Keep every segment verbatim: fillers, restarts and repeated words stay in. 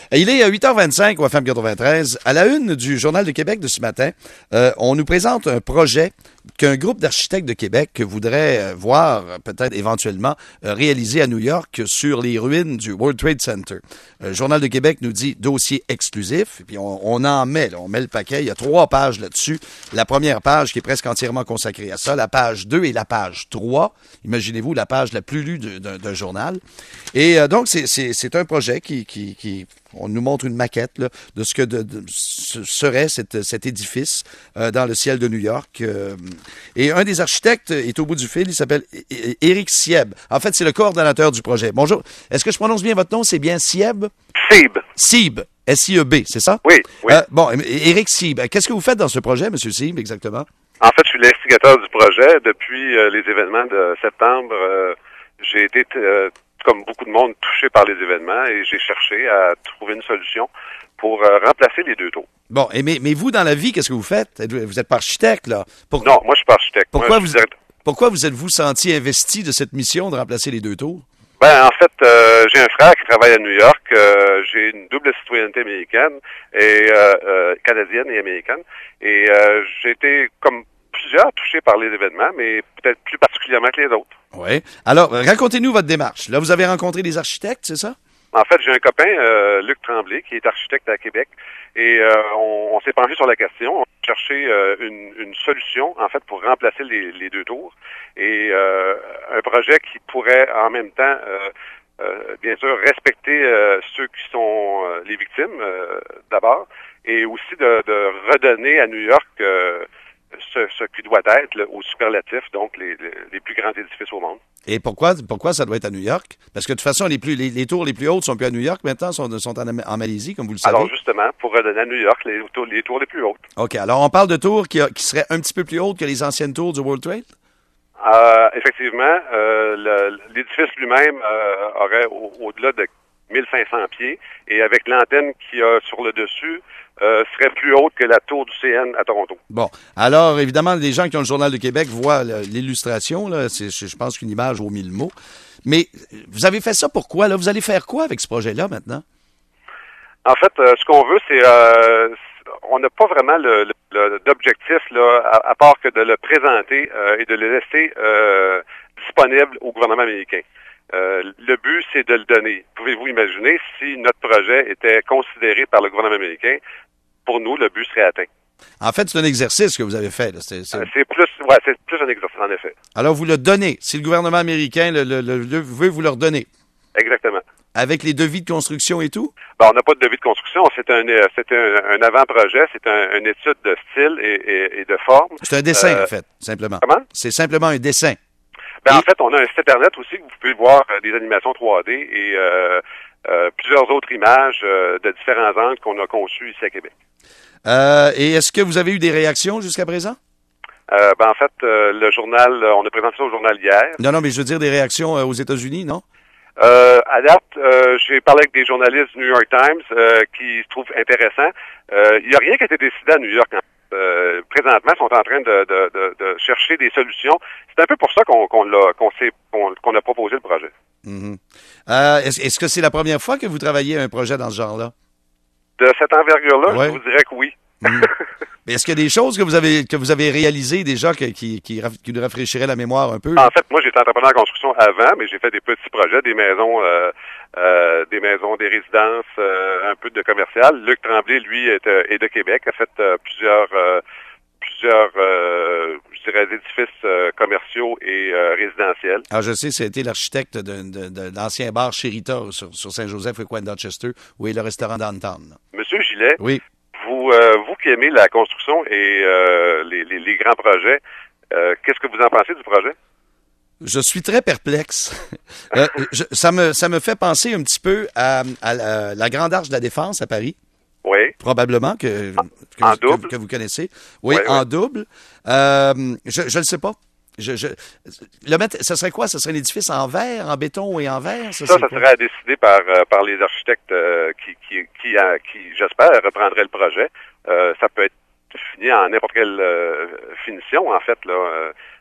Il est à huit heures vingt-cinq au F M quatre-vingt-treize. À la une du Journal de Québec de ce matin, euh, on nous présente un projet qu'un groupe d'architectes de Québec voudrait voir peut-être éventuellement réaliser à New York sur les ruines du World Trade Center. Le Journal de Québec nous dit dossier exclusif, et puis on, on en met, là, on met le paquet. Il y a trois pages là-dessus. La première page qui est presque entièrement consacrée à ça, la page deux et la page trois. Imaginez-vous la page la plus lue d'un, d'un journal. Et euh, donc, c'est, c'est, c'est un projet qui, qui, qui on nous montre une maquette là, de ce que de, de, serait cette, cet édifice euh, dans le ciel de New York. Euh, et un des architectes est au bout du fil, il s'appelle Éric Sieb. En fait, c'est le coordonnateur du projet. Bonjour. Est-ce que je prononce bien votre nom? C'est bien Sieb? Sieb. Sieb. S I E B, c'est ça? Oui, oui. Euh, bon, Éric Sieb, qu'est-ce que vous faites dans ce projet, M. Sieb, exactement? En fait, je suis l'instigateur du projet. Depuis euh, les événements de septembre, euh, j'ai été... Euh, comme beaucoup de monde, touché par les événements et j'ai cherché à trouver une solution pour euh, remplacer les deux tours. Bon, et mais, mais vous, dans la vie, qu'est-ce que vous faites? Vous n'êtes pas architecte, là? Pourquoi? Non, moi, je suis pas architecte. Pourquoi, moi, vous, direct... pourquoi vous êtes-vous senti investi de cette mission de remplacer les deux tours? Ben, en fait, euh, j'ai un frère qui travaille à New York. Euh, j'ai une double citoyenneté américaine et euh, euh, canadienne et américaine. Et euh, j'ai été, comme plusieurs, touchés par les événements, mais peut-être plus particulièrement que les autres. Oui. Alors, racontez-nous votre démarche. Là, vous avez rencontré des architectes, c'est ça? En fait, j'ai un copain, euh, Luc Tremblay, qui est architecte à Québec, et euh, on, on s'est penché sur la question. On a cherché euh, une, une solution, en fait, pour remplacer les, les deux tours, et euh, un projet qui pourrait, en même temps, euh, euh, bien sûr, respecter euh, ceux qui sont euh, les victimes, euh, d'abord, et aussi de, de redonner à New York euh, Ce, ce qui doit être là, au superlatif, donc les, les, les plus grands édifices au monde. Et pourquoi pourquoi ça doit être à New York? Parce que de toute façon, les plus les, les tours les plus hautes sont plus à New York maintenant, sont, sont en, en Malaisie, comme vous le savez. Alors justement, pour redonner à New York les, les tours les plus hautes. OK. Alors, on parle de tours qui, qui seraient un petit peu plus hautes que les anciennes tours du World Trade? Euh, effectivement, euh, le, l'édifice lui-même euh, aurait au, au-delà de mille cinq cents pieds, et avec l'antenne qu'il y a sur le dessus, euh, serait plus haute que la tour du C N à Toronto. Bon. Alors, évidemment, les gens qui ont le Journal de Québec voient là, l'illustration, là, c'est, je pense qu'une image vaut mille mots. Mais vous avez fait ça pourquoi, là? Vous allez faire quoi avec ce projet-là, maintenant? En fait, euh, ce qu'on veut, c'est... Euh, on n'a pas vraiment le, le, le, d'objectif, là, à, à part que de le présenter euh, et de le laisser euh, disponible au gouvernement américain. Euh, le but, c'est de le donner. Pouvez-vous imaginer si notre projet était considéré par le gouvernement américain? Pour nous, le but serait atteint. En fait, c'est un exercice que vous avez fait. Là. C'est, c'est... Euh, c'est plus, ouais, c'est plus un exercice, en effet. Alors, vous le donnez. Si le gouvernement américain le, le, le, le veut, vous le redonner. Exactement. Avec les devis de construction et tout? Ben, on n'a pas de devis de construction. C'est un, c'est un, un avant-projet. C'est un, une étude de style et, et, et de forme. C'est un dessin, euh, en fait, simplement. Comment? C'est simplement un dessin. Ben, et... En fait, on a un site Internet aussi que vous pouvez voir euh, des animations trois D et euh, euh, plusieurs autres images euh, de différents angles qu'on a conçus ici à Québec. Euh, et est-ce que vous avez eu des réactions jusqu'à présent? Euh, ben, en fait, euh, le journal, on a présenté ça au journal hier. Non, non, mais je veux dire des réactions euh, aux États-Unis, non? Euh, à date, euh, j'ai parlé avec des journalistes du New York Times euh, qui se trouvent intéressants. Euh, il n'y a rien qui a été décidé à New York. Hein. Euh, présentement, ils sont en train de, de, de, de chercher des solutions. C'est un peu pour ça qu'on, qu'on, l'a, qu'on, s'est, qu'on, qu'on a proposé le projet. Mm-hmm. Euh, est-ce, est-ce que c'est la première fois que vous travaillez à un projet dans ce genre-là? De cette envergure-là, ouais. je vous dirais que oui. Mm. Mais est-ce qu'il y a des choses que vous avez que vous avez réalisées déjà que, qui, qui, qui nous rafraîchiraient la mémoire un peu? En fait, moi, j'étais entrepreneur en construction avant, mais j'ai fait des petits projets, des maisons, euh, euh, des maisons, des résidences, euh, un peu de commercial. Luc Tremblay, lui, est, est de Québec, a fait euh, plusieurs, euh, plusieurs, euh, je dirais, édifices euh, commerciaux et euh, résidentiels. Ah, je sais, c'était l'architecte de, de, de, de l'ancien bar Chérita sur, sur Saint-Joseph et coin de Dorchester, où est le restaurant Downtown. Monsieur Gillet. Oui. Vous, euh, vous qui aimez la construction et euh, les, les, les grands projets, euh, qu'est-ce que vous en pensez du projet? Je suis très perplexe. euh, je, ça me ça me fait penser un petit peu à, à la, la Grande Arche de la Défense à Paris. Oui. Probablement que, en, que, en que, double. que vous connaissez. Oui, oui en oui. double. Euh, je je ne sais pas. Je, je, le mettre, ce serait quoi? Ce serait un édifice en verre, en béton et en verre? Ça, ça, ça serait à décider par, euh, par les architectes euh, qui, qui, qui, euh, qui, j'espère, reprendraient le projet. Euh, ça peut être fini en n'importe quelle euh, finition, en fait. Là. Euh,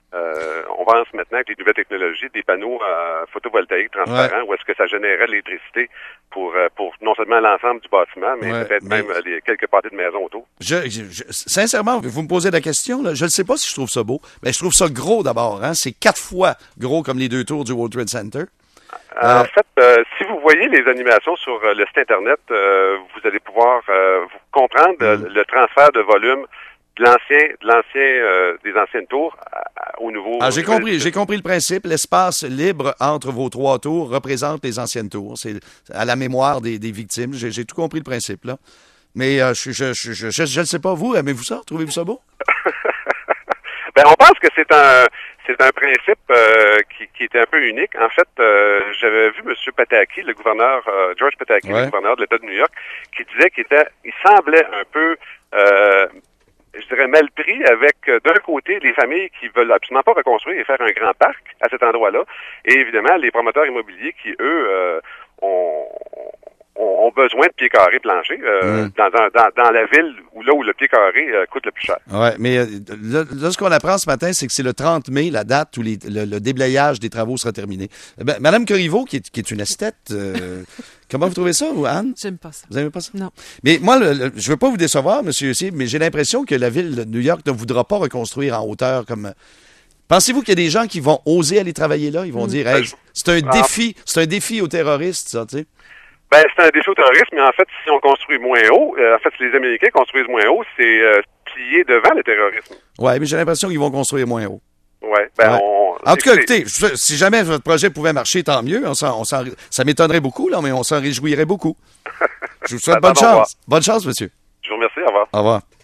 Euh, on pense maintenant avec les nouvelles technologies des panneaux euh, photovoltaïques transparents, ouais. où est-ce que ça générait de l'électricité pour euh, pour non seulement l'ensemble du bâtiment, mais ouais, peut-être mais même euh, les quelques pâtés de maisons autour. Je, je, je, sincèrement, vous me posez la question, là, je ne sais pas si je trouve ça beau, mais je trouve ça gros d'abord. Hein, c'est quatre fois gros comme les deux tours du World Trade Center. Euh, en fait, euh, si vous voyez les animations sur euh, le site Internet, euh, vous allez pouvoir euh, vous comprendre mm. euh, le transfert de volume de l'ancien, de l'ancien, euh, des anciennes tours à, à, au nouveau. Ah, j'ai compris, j'ai compris le principe. L'espace libre entre vos trois tours représente les anciennes tours. C'est à la mémoire des, des victimes. J'ai, j'ai tout compris le principe là. Mais euh, je, je, je, je, je, je ne sais pas vous, aimez-vous ça? Trouvez-vous ça beau? Ben, on pense que c'est un, c'est un principe euh, qui, qui était un peu unique. En fait, euh, j'avais vu M. Pataki, le gouverneur, euh, George Pataki, ouais. le gouverneur de l'État de New York, qui disait qu'il était, il semblait un peu, euh, je dirais, mal pris avec, euh, d'un côté, les familles qui veulent absolument pas reconstruire et faire un grand parc à cet endroit-là, et évidemment, les promoteurs immobiliers qui, eux, euh, ont, ont besoin de pieds carrés planchers euh, mmh. dans, dans, dans la ville où là où le pied carré euh, coûte le plus cher. Ouais, mais euh, là, là, ce qu'on apprend ce matin, c'est que c'est le trente mai, la date où les, le, le déblayage des travaux sera terminé. Ben, Madame Corriveau, qui est, qui est une esthète, euh, comment vous trouvez ça, vous, Anne? J'aime pas ça. Vous n'aimez pas ça? Non. Mais moi, le, le, je veux pas vous décevoir, monsieur aussi, mais j'ai l'impression que la ville de New York ne voudra pas reconstruire en hauteur comme... Pensez-vous qu'il y a des gens qui vont oser aller travailler là? Ils vont mmh. dire, hey, c'est un ah. défi, c'est un défi aux terroristes, ça, tu sais. Ben, c'est un défi au terrorisme, mais en fait, si on construit moins haut, euh, en fait, si les Américains construisent moins haut, c'est euh, plier devant le terrorisme. Ouais, mais j'ai l'impression qu'ils vont construire moins haut. Ouais, ben, ouais. on... En tout cas, écoutez, si jamais votre projet pouvait marcher, tant mieux. On s'en, on s'en, ça m'étonnerait beaucoup, là, mais on s'en réjouirait beaucoup. Je vous souhaite bonne chance. Bonne chance, monsieur. Je vous remercie. Au revoir. Au revoir.